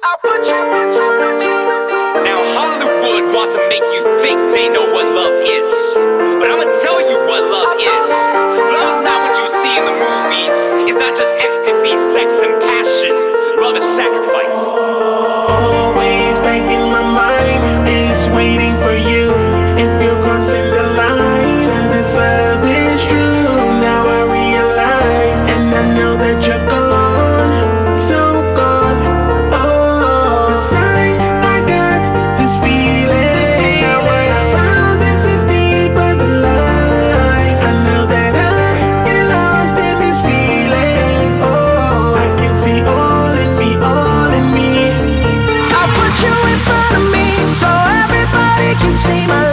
Now Hollywood wants to make you think they know what love is, but I'ma tell you what love is. Love is not what you see in the movies. It's not just ecstasy, sex, and passion. Love is sacrifice. Always back in my mind is waiting for you. If you're crossing the line and this love is true, now I realize and I know that you're gone, so gone. Oh, the signs I got this feeling. Now what I found, this is deeper than life. I know that I get lost in this feeling. Oh, I can see all in me, all in me. I put you in front of me so everybody can see my